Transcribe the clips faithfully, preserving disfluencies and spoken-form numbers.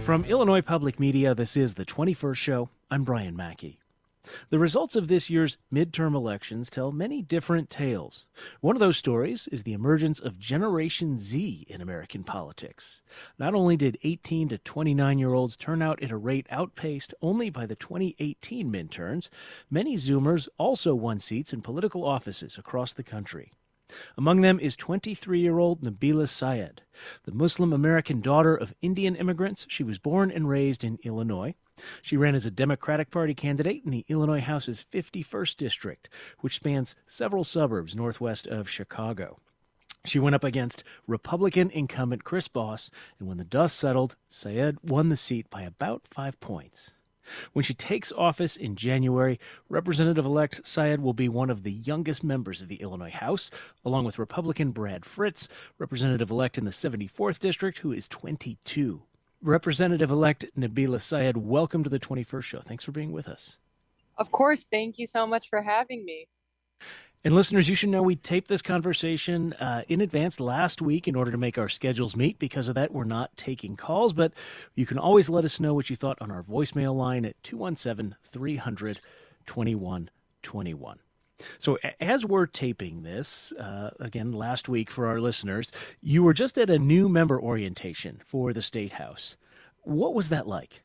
From Illinois Public Media, this is The twenty-first Show. I'm Brian Mackey. The results of this year's midterm elections tell many different tales. One of those stories is the emergence of Generation Z in American politics. Not only did eighteen to twenty-nine-year-olds turn out at a rate outpaced only by the twenty eighteen midterms, many Zoomers also won seats in political offices across the country. Among them is twenty-three-year-old Nabila Syed, the Muslim-American daughter of Indian immigrants. She was born and raised in Illinois. She ran as a Democratic Party candidate in the Illinois House's fifty-first District, which spans several suburbs northwest of Chicago. She went up against Republican incumbent Chris Boss, and when the dust settled, Syed won the seat by about five points. When she takes office in January, Representative-elect Syed will be one of the youngest members of the Illinois House, along with Republican Brad Fritz, Representative-elect in the seventy-fourth District, who is twenty-two. Representative-elect Nabila Syed, welcome to the twenty-first Show. Thanks for being with us. Of course. Thank you so much for having me. And listeners, you should know we taped this conversation uh, in advance last week in order to make our schedules meet. Because of that, we're not taking calls, but you can always let us know what you thought on our voicemail line at two one seven, three hundred, twenty-one twenty-one. So as we're taping this, uh, again, last week for our listeners, you were just at a new member orientation for the State House. What was that like?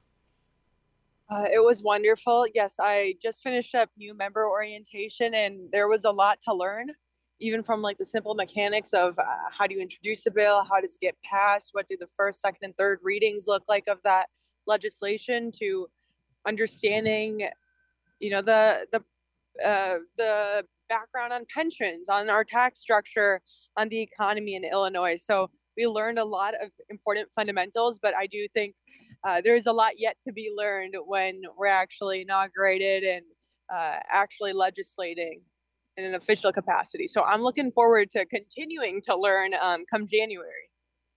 Uh, it was wonderful. Yes, I just finished up new member orientation, and there was a lot to learn, even from like the simple mechanics of uh, how do you introduce a bill, how does it get passed, what do the first, second, and third readings look like of that legislation, to understanding, you know, the the uh, the background on pensions, on our tax structure, on the economy in Illinois. So we learned a lot of important fundamentals, but I do think uh, there's a lot yet to be learned when we're actually inaugurated and uh, actually legislating in an official capacity. So I'm looking forward to continuing to learn um, come January.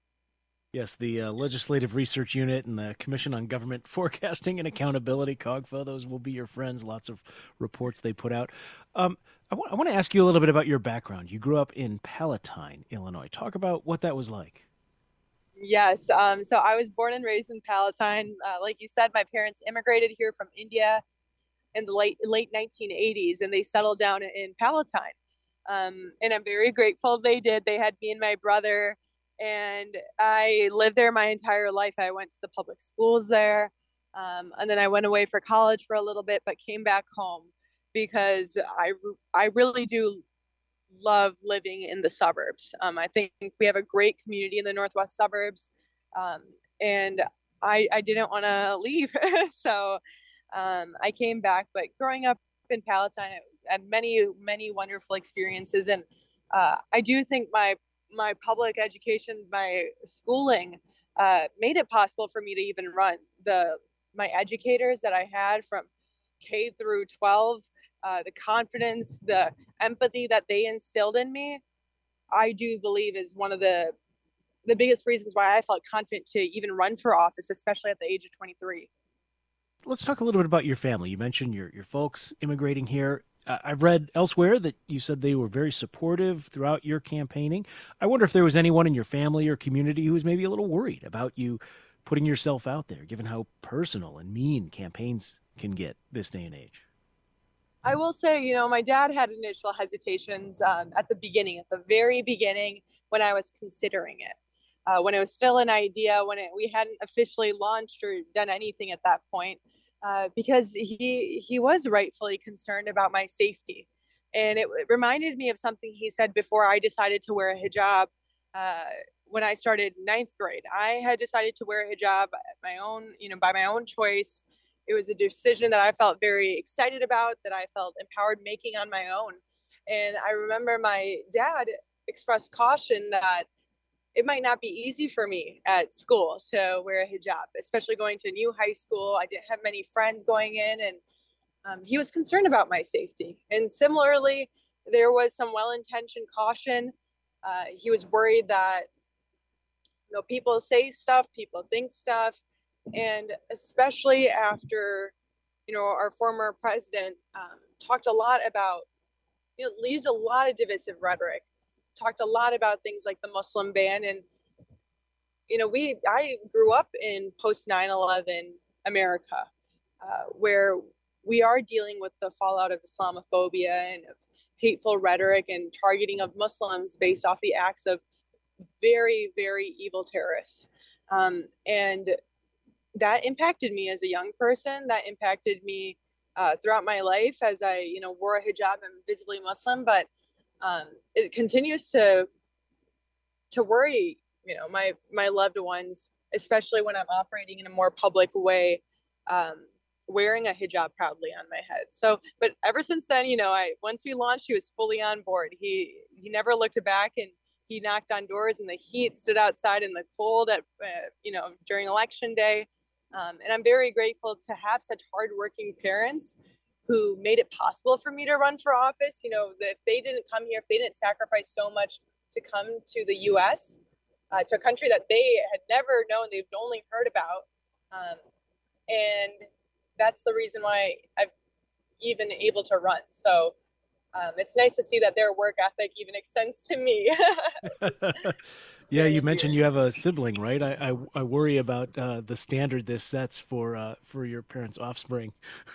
Yes, the uh, Legislative Research Unit and the Commission on Government Forecasting and Accountability, COGFA, those will be your friends. Lots of reports they put out. Um, I, w- I want to ask you a little bit about your background. You grew up in Palatine, Illinois. Talk about what that was like. Yes. Um, so I was born and raised in Palatine. Uh, like you said, my parents immigrated here from India in the late late nineteen eighties, and they settled down in Palatine. Um, and I'm very grateful they did. They had me and my brother, and I lived there my entire life. I went to the public schools there, um, and then I went away for college for a little bit, but came back home because I I really do love living in the suburbs. Um, I think we have a great community in the Northwest suburbs, um, and I, I didn't want to leave. so um, I came back, but growing up in Palatine, I had many, many wonderful experiences. And uh, I do think my, my public education, my schooling uh, made it possible for me to even run. The, my educators that I had from K through twelve, uh, the confidence, the empathy that they instilled in me, I do believe is one of the the biggest reasons why I felt confident to even run for office, especially at the age of twenty-three. Let's talk a little bit about your family. You mentioned your, your folks immigrating here. Uh, I've read elsewhere that you said they were very supportive throughout your campaigning. I wonder if there was anyone in your family or community who was maybe a little worried about you putting yourself out there, given how personal and mean campaigns can get this day and age. I will say, you know, my dad had initial hesitations um, at the beginning, at the very beginning, when I was considering it, uh, when it was still an idea, when it, we hadn't officially launched or done anything at that point, uh, because he he was rightfully concerned about my safety. And it, it reminded me of something he said before I decided to wear a hijab uh, when I started ninth grade. I had decided to wear a hijab at my own, you know, by my own choice. It was a decision that I felt very excited about, that I felt empowered making on my own. And I remember my dad expressed caution that it might not be easy for me at school to wear a hijab, especially going to a new high school. I didn't have many friends going in, and um, he was concerned about my safety. And similarly, there was some well-intentioned caution. Uh, he was worried that, you know, people say stuff, people think stuff. And especially after, you know, our former president um, talked a lot about, you know, used a lot of divisive rhetoric, talked a lot about things like the Muslim ban. And you know, we I grew up in post nine eleven America, uh, where we are dealing with the fallout of Islamophobia and of hateful rhetoric and targeting of Muslims based off the acts of very, very evil terrorists. Um, and that impacted me as a young person. That impacted me uh, throughout my life as I, you know, wore a hijab and visibly Muslim. But um, it continues to to worry, you know, my my loved ones, especially when I'm operating in a more public way, um, wearing a hijab proudly on my head. So, but ever since then, you know, I once we launched, he was fully on board. He he never looked back, and he knocked on doors in the heat, stood outside in the cold at uh, you know during election day. Um, and I'm very grateful to have such hardworking parents who made it possible for me to run for office. You know, if they didn't come here, if they didn't sacrifice so much to come to the U S, uh, to a country that they had never known, they've only heard about. Um, and that's the reason why I've even able to run. So um, it's nice to see that their work ethic even extends to me. Yeah, you mentioned you have a sibling, right? I I, I worry about uh, the standard this sets for uh, for your parents' offspring.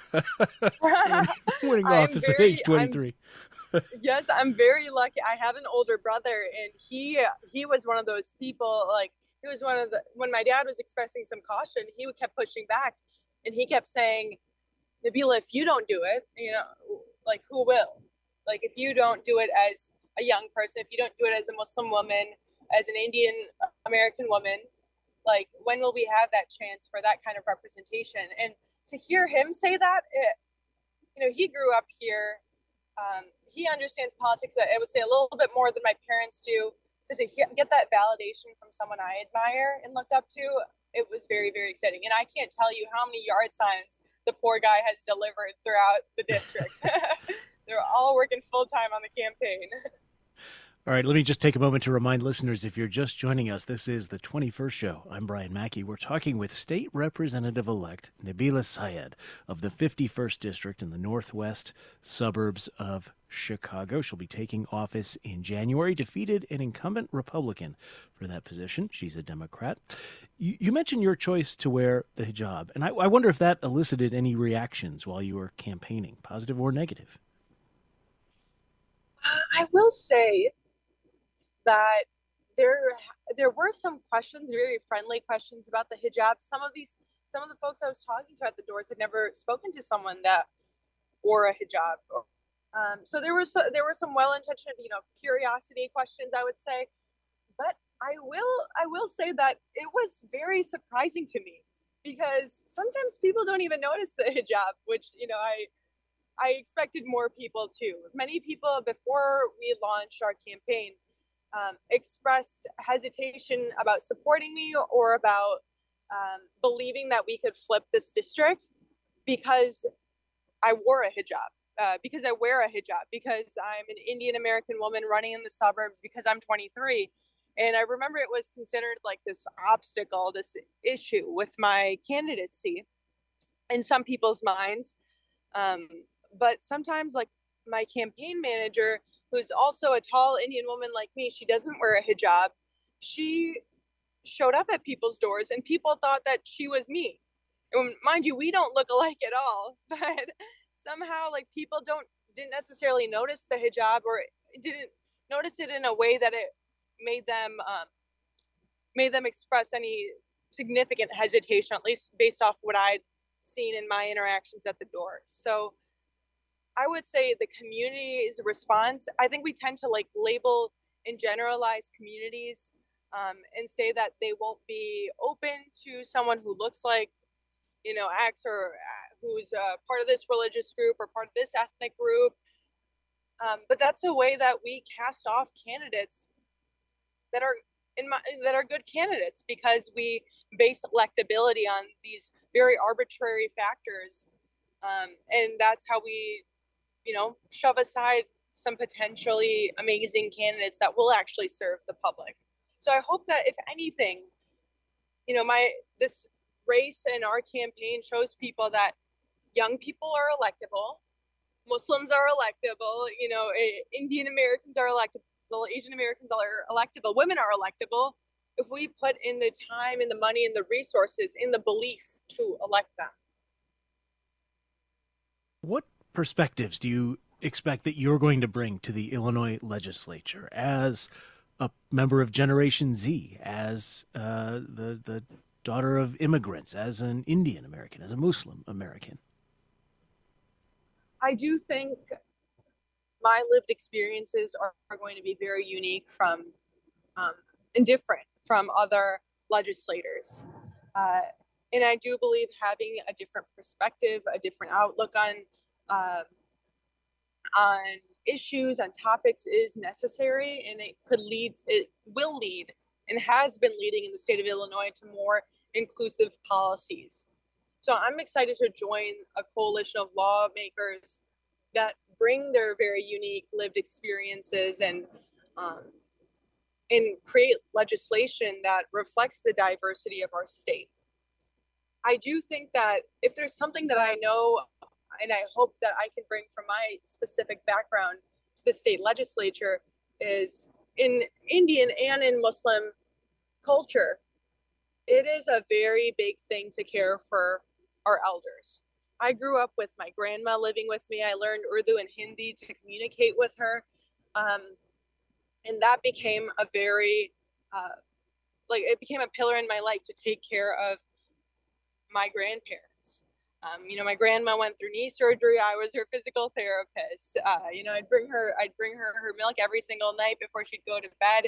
Winning office at age twenty-three. Yes, I'm very lucky. I have an older brother, and he he was one of those people. Like, he was one of the when my dad was expressing some caution, he kept pushing back, and he kept saying, "Nabila, if you don't do it, you know, like, who will? Like, if you don't do it as a young person, if you don't do it as a Muslim woman, as an Indian American woman, like, when will we have that chance for that kind of representation?" And to hear him say that, it, you know, he grew up here. Um, he understands politics, I would say, a little bit more than my parents do. So to he- get that validation from someone I admire and looked up to, it was very, very exciting. And I can't tell you how many yard signs the poor guy has delivered throughout the district. They're all working full time on the campaign. All right, let me just take a moment to remind listeners, if you're just joining us, this is the twenty-first show. I'm Brian Mackey. We're talking with State Representative-elect Nabila Sayed of the fifty-first District in the northwest suburbs of Chicago. She'll be taking office in January, defeated an incumbent Republican for that position. She's a Democrat. You, you mentioned your choice to wear the hijab, and I, I wonder if that elicited any reactions while you were campaigning, positive or negative. I will say that there there were some questions, very friendly questions about the hijab. Some of these, some of the folks I was talking to at the doors had never spoken to someone that wore a hijab. Um, so there was so, there were some well-intentioned, you know, curiosity questions, I would say. But I will I will say that it was very surprising to me, because sometimes people don't even notice the hijab, which, you know, I I expected more people to. Many people before we launched our campaign Um, expressed hesitation about supporting me or about um, believing that we could flip this district because I wore a hijab, uh, because I wear a hijab, because I'm an Indian American woman running in the suburbs, because I'm twenty-three. And I remember it was considered like this obstacle, this issue with my candidacy in some people's minds. Um, but sometimes, like, my campaign manager, who's also a tall Indian woman like me, she doesn't wear a hijab. She showed up at people's doors and people thought that she was me. And mind you, we don't look alike at all, but somehow, like, people don't didn't necessarily notice the hijab, or didn't notice it in a way that it made them um, made them express any significant hesitation, at least based off what I'd seen in my interactions at the doors. So I would say the community's response, I think we tend to, like, label and generalize communities um, and say that they won't be open to someone who looks like, you know, X, or uh, who's uh, part of this religious group or part of this ethnic group. Um, but that's a way that we cast off candidates that are in my, that are good candidates, because we base electability on these very arbitrary factors. Um, and that's how we, you know, shove aside some potentially amazing candidates that will actually serve the public. So I hope that, if anything, you know, my this race and our campaign shows people that young people are electable, Muslims are electable, you know, Indian Americans are electable, Asian Americans are electable, women are electable, if we put in the time and the money and the resources in the belief to elect them. What perspectives do you expect that you're going to bring to the Illinois legislature as a member of Generation Z, as uh, the the daughter of immigrants, as an Indian American, as a Muslim American? I do think my lived experiences are, are going to be very unique from um, and different from other legislators. Uh, and I do believe having a different perspective, a different outlook on uh, on issues, on topics is necessary, and it could lead, it will lead, and has been leading in the state of Illinois to more inclusive policies. So I'm excited to join a coalition of lawmakers that bring their very unique lived experiences and um, and create legislation that reflects the diversity of our state. I do think that if there's something that I know and I hope that I can bring from my specific background to the state legislature is in Indian and in Muslim culture, it is a very big thing to care for our elders. I grew up with my grandma living with me. I learned Urdu and Hindi to communicate with her. Um, and that became a very, uh, like, it became a pillar in my life to take care of my grandparents. Um, you know, my grandma went through knee surgery. I was her physical therapist. Uh, you know, I'd bring her, I'd bring her her milk every single night before she'd go to bed.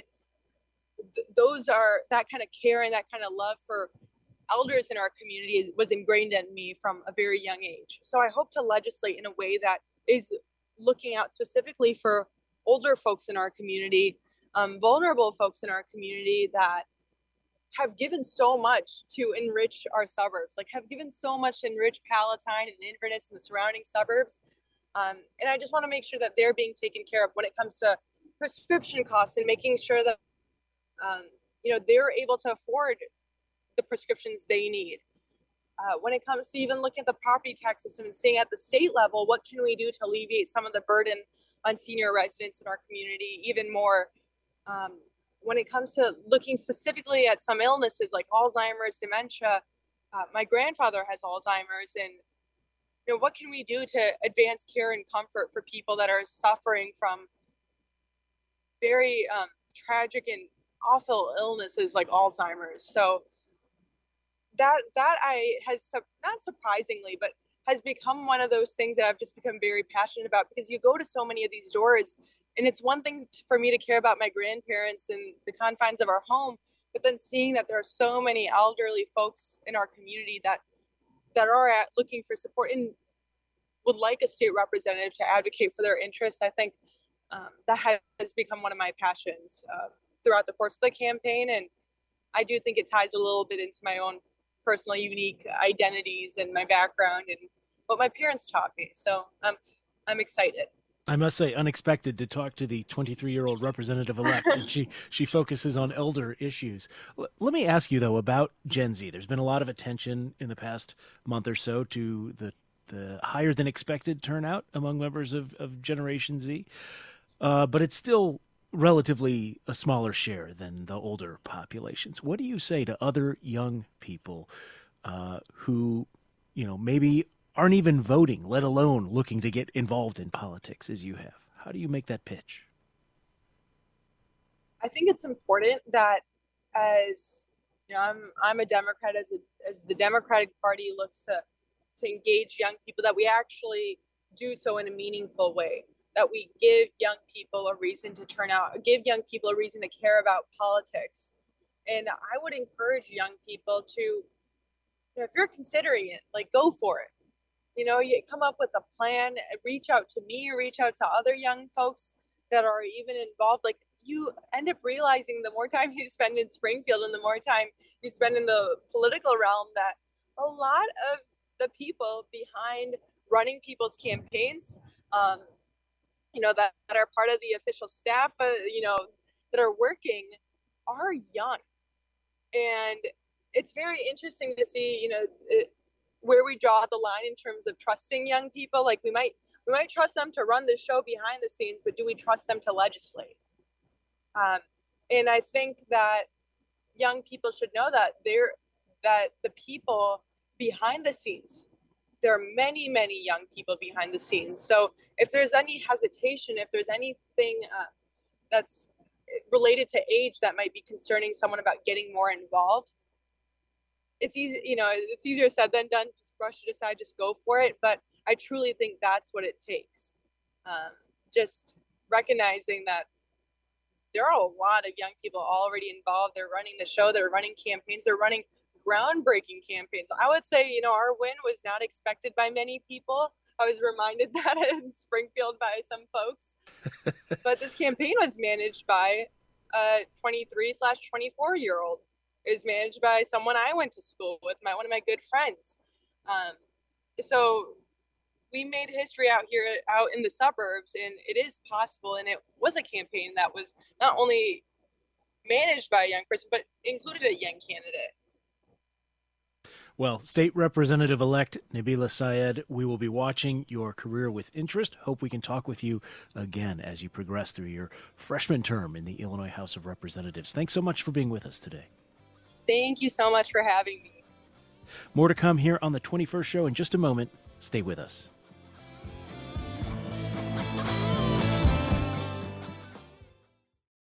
Th- those are, that kind of care and that kind of love for elders in our community is, was ingrained in me from a very young age. So I hope to legislate in a way that is looking out specifically for older folks in our community, um, vulnerable folks in our community that have given so much to enrich our suburbs, like have given so much to enrich Palatine and Inverness and the surrounding suburbs. Um, and I just want to make sure that they're being taken care of when it comes to prescription costs and making sure that, um, you know, they're able to afford the prescriptions they need. Uh, when it comes to even looking at the property tax system and seeing at the state level, what can we do to alleviate some of the burden on senior residents in our community even more? Um, when it comes to looking specifically at some illnesses like Alzheimer's, dementia, uh, my grandfather has Alzheimer's, and you know, what can we do to advance care and comfort for people that are suffering from very um, tragic and awful illnesses like Alzheimer's? So that that I has not surprisingly, but has become one of those things that I've just become very passionate about, because you go to so many of these doors and it's one thing for me to care about my grandparents and the confines of our home, but then seeing that there are so many elderly folks in our community that that are at, looking for support and would like a state representative to advocate for their interests, I think um, that has become one of my passions uh, throughout the course of the campaign. And I do think it ties a little bit into my own personal unique identities and my background and what my parents taught me. So um, I'm excited. I must say, unexpected to talk to the twenty-three-year-old representative-elect, and she, she focuses on elder issues. L- let me ask you, though, about Gen Z. There's been a lot of attention in the past month or so to the the higher-than-expected turnout among members of, of Generation Z, uh, but it's still relatively a smaller share than the older populations. What do you say to other young people uh, who, you know, maybe aren't even voting, let alone looking to get involved in politics as you have? How do you make that pitch? I think it's important that, as you know, I'm I'm a Democrat, as a, as the Democratic Party looks to to engage young people, that we actually do so in a meaningful way, that we give young people a reason to turn out, give young people a reason to care about politics. And I would encourage young people to, you know, if you're considering it, like, go for it. You know, you come up with a plan, reach out to me, reach out to other young folks that are even involved. Like, you end up realizing the more time you spend in Springfield and the more time you spend in the political realm, that a lot of the people behind running people's campaigns, um, you know, that, that are part of the official staff, uh, you know, that are working are young. And it's very interesting to see, you know, it, where we draw the line in terms of trusting young people. Like, we might we might trust them to run the show behind the scenes, but do we trust them to legislate? Um, and I think that young people should know that they're that the people behind the scenes, there are many, many young people behind the scenes. So if there's any hesitation, if there's anything uh, that's related to age that might be concerning someone about getting more involved, it's easy, you know, it's easier said than done. Just brush it aside, just go for it. But I truly think that's what it takes. Um, just recognizing that there are a lot of young people already involved. They're running the show, they're running campaigns, they're running groundbreaking campaigns. I would say, you know, our win was not expected by many people. I was reminded that in Springfield by some folks. But this campaign was managed by a twenty-three slash twenty-four year old. It was managed by someone I went to school with, my one of my good friends. Um, so we made history out here, out in the suburbs, and it is possible. And it was a campaign that was not only managed by a young person, but included a young candidate. Well, State Representative-elect Nabila Sayed, we will be watching your career with interest. Hope we can talk with you again as you progress through your freshman term in the Illinois House of Representatives. Thanks so much for being with us today. Thank you so much for having me. More to come here on the twenty-first Show in just a moment. Stay with us.